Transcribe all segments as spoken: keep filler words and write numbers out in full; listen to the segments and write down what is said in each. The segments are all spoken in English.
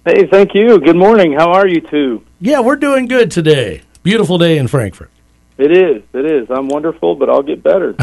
Hey, thank you. Good morning. How are you two? Yeah, we're doing good today. Beautiful day in Frankfort. It is. It is. I'm wonderful, but I'll get better.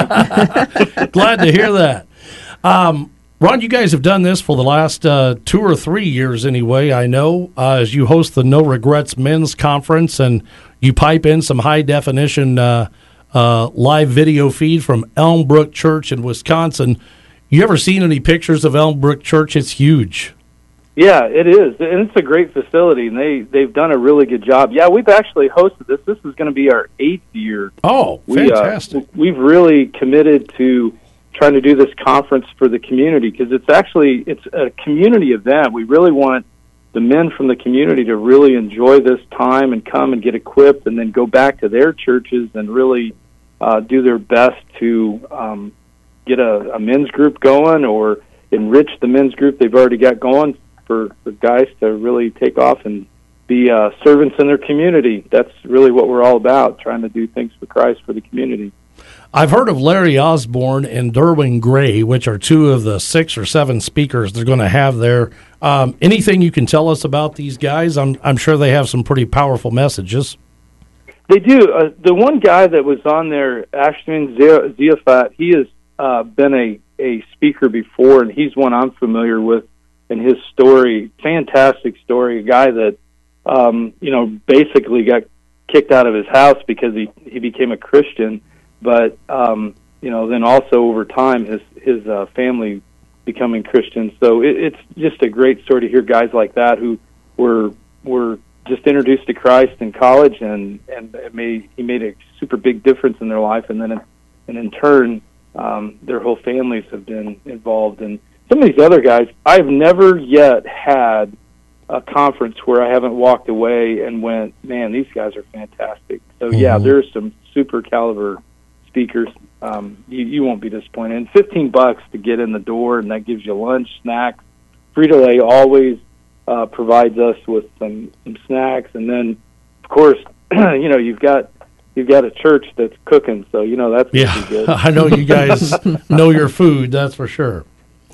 Glad to hear that. Um, Ron, you guys have done this for the last uh, two or three years anyway, I know, uh, as you host the No Regrets Men's Conference, and you pipe in some high-definition uh, uh, live video feed from Elmbrook Church in Wisconsin. You ever seen any pictures of Elmbrook Church? It's huge. Yeah, it is, and it's a great facility, and they, they've done a really good job. Yeah, we've actually hosted this. This is going to be our eighth year. Oh, fantastic. We, uh, we've really committed to trying to do this conference for the community, because it's actually it's a community event. We really want the men from the community to really enjoy this time and come and get equipped and then go back to their churches and really uh, do their best to um, get a, a men's group going or enrich the men's group they've already got going for, for guys to really take off and be uh, servants in their community. That's really what we're all about, trying to do things for Christ for the community. I've heard of Larry Osborne and Derwin Gray, which are two of the six or seven speakers they're going to have there. Um, anything you can tell us about these guys? I'm I'm sure they have some pretty powerful messages. They do. Uh, the one guy that was on there, Ashton Ziafat, he has uh, been a, a speaker before, and he's one I'm familiar with. And his story, fantastic story, a guy that, um, you know, basically got kicked out of his house because he, he became a Christian. But, um, you know, then also over time, his his uh, family becoming Christians. So it, it's just a great story to hear guys like that who were were just introduced to Christ in college, and, and it made, he made a super big difference in their life. And then in, and in turn, um, their whole families have been involved. And some of these other guys, I've never yet had a conference where I haven't walked away and went, man, these guys are fantastic. So, mm-hmm. yeah, there's some super caliber speakers. Um, you, you won't be disappointed. And fifteen bucks to get in the door, and that gives you lunch, snacks. Frito-Lay always uh, provides us with some, some snacks. And then, of course, you know, you've got you've got a church that's cooking, so, you know, that's yeah, good. I know you guys know your food, that's for sure.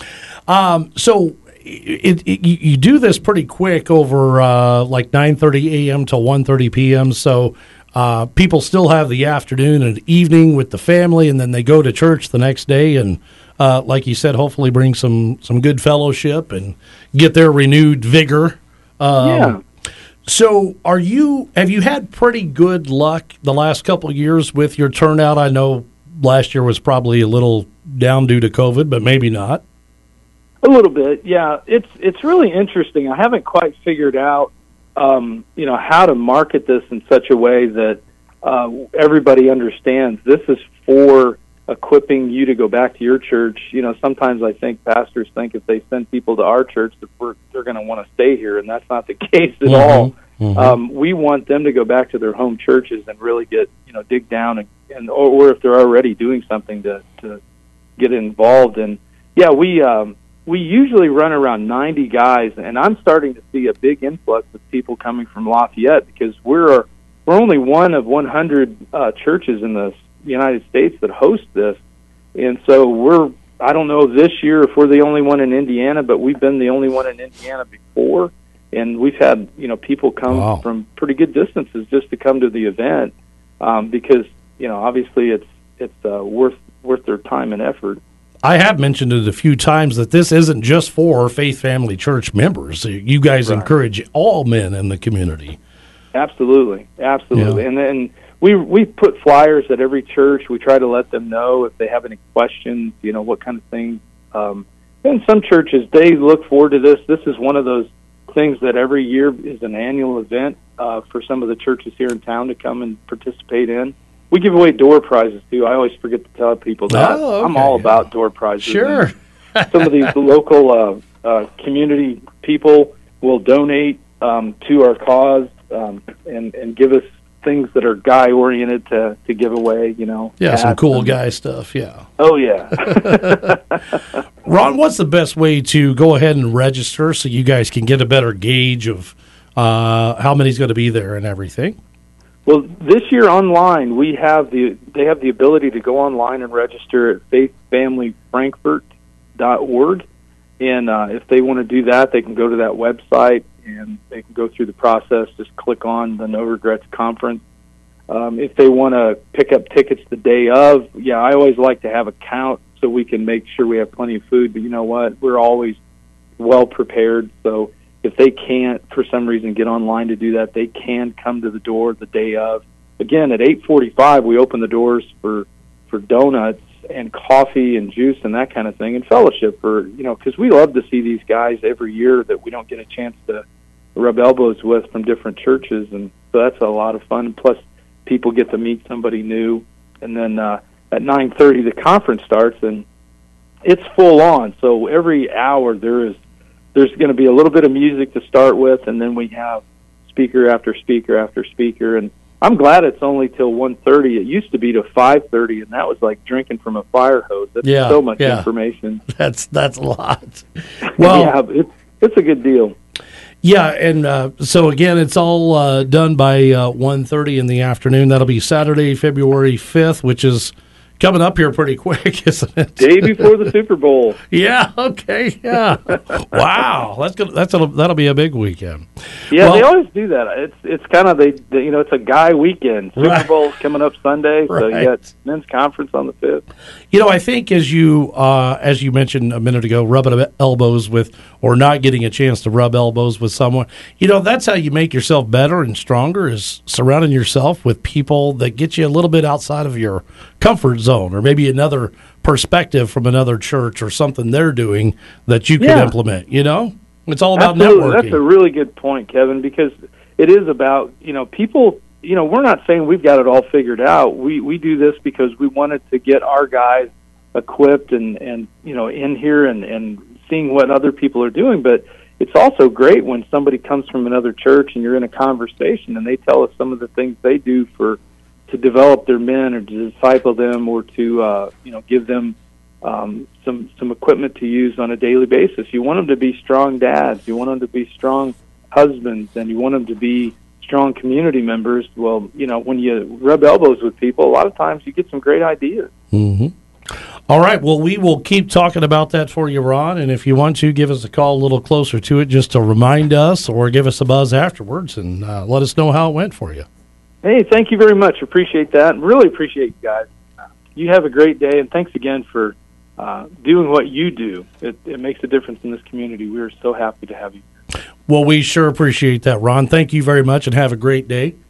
Um, so it, it, you do this pretty quick over uh, like nine thirty a.m. to one thirty p.m., so uh, people still have the afternoon and evening with the family, and then they go to church the next day and, uh, like you said, hopefully bring some, some good fellowship and get their renewed vigor. Um, yeah. So are you, have you had pretty good luck the last couple of years with your turnout? I know last year was probably a little down due to COVID, but maybe not. A little bit, yeah. It's it's really interesting. I haven't quite figured out, um, you know, how to market this in such a way that uh, everybody understands this is for equipping you to go back to your church. You know, sometimes I think pastors think if they send people to our church that we're, they're going to want to stay here, and that's not the case at mm-hmm. all. Mm-hmm. Um, we want them to go back to their home churches and really get, you know, dig down, and, and or, or if they're already doing something to, to get involved. And, yeah, we... Um, We usually run around ninety guys, and I'm starting to see a big influx of people coming from Lafayette because we're we're only one of one hundred uh, churches in the United States that host this, and so we're I don't know this year if we're the only one in Indiana, but we've been the only one in Indiana before, and we've had you know people come wow. from pretty good distances just to come to the event um, because you know obviously it's it's uh, worth worth their time and effort. I have mentioned it a few times that this isn't just for Faith Family Church members. You guys right. encourage all men in the community. Absolutely, absolutely. Yeah. And then we we put flyers at every church. We try to let them know if they have any questions, you know, what kind of things. Um, and some churches, they look forward to this. This is one of those things that every year is an annual event uh, for some of the churches here in town to come and participate in. We give away door prizes, too. I always forget to tell people that. Oh, okay. I'm all about door prizes. Sure. Some of these local uh, uh, community people will donate um, to our cause um, and, and give us things that are guy-oriented to, to give away, you know. Yeah, some cool and, guy stuff, yeah. Oh, yeah. Ron, what's the best way to go ahead and register so you guys can get a better gauge of uh, how many's going to be there and everything? Well, this year online, we have the they have the ability to go online and register at faith family frankfort dot org, And uh, if they want to do that, they can go to that website and they can go through the process. Just click on the No Regrets Conference. Um, if they want to pick up tickets the day of, yeah, I always like to have a count so we can make sure we have plenty of food. But you know what? We're always well prepared. So if they can't, for some reason, get online to do that, they can come to the door the day of. Again, at eight forty-five, we open the doors for, for donuts and coffee and juice and that kind of thing, and fellowship for, you know, because we love to see these guys every year that we don't get a chance to rub elbows with from different churches, and so that's a lot of fun. Plus, people get to meet somebody new, and then uh, at nine thirty the conference starts, and it's full on. So every hour there is there's going to be a little bit of music to start with, and then we have speaker after speaker after speaker, and I'm glad it's only till one thirty. It used to be to five thirty, and that was like drinking from a fire hose. That's yeah, so much yeah. information. That's that's a lot. Well, yeah, it's it's a good deal. Yeah, and uh, so again, it's all uh, done by uh, one thirty in the afternoon. That'll be Saturday, February fifth, which is coming up here pretty quick, isn't it? Day before the Super Bowl. Yeah. Okay. Yeah. Wow. That's gonna, that's a, that'll be a big weekend. Yeah, well, they always do that. It's it's kind of they, they you know it's a guy weekend. Super right. Bowl's coming up Sunday, so right. you got men's conference on the fifth. You know, I think as you uh, as you mentioned a minute ago, rubbing elbows with or not getting a chance to rub elbows with someone, you know, that's how you make yourself better and stronger, is surrounding yourself with people that get you a little bit outside of your comfort zone, or maybe another perspective from another church or something they're doing that you could yeah. implement. You know, it's all about Absolutely. networking. That's a really good point, Kevin, because it is about, you know, people, you know, we're not saying we've got it all figured out. We we do this because we wanted to get our guys equipped and, and you know, in here and, and seeing what other people are doing. But it's also great when somebody comes from another church and you're in a conversation and they tell us some of the things they do for to develop their men or to disciple them or to, uh, you know, give them um, some some equipment to use on a daily basis. You want them to be strong dads. You want them to be strong husbands, and you want them to be strong community members. Well, you know, when you rub elbows with people, a lot of times you get some great ideas. Mm-hmm. All right. Well, we will keep talking about that for you, Ron. And if you want to, give us a call a little closer to it just to remind us, or give us a buzz afterwards and uh, let us know how it went for you. Hey, thank you very much. Appreciate that. Really appreciate you guys. Uh, you have a great day, and thanks again for uh, doing what you do. It, it makes a difference in this community. We are so happy to have you. Well, we sure appreciate that, Ron. Thank you very much, and have a great day.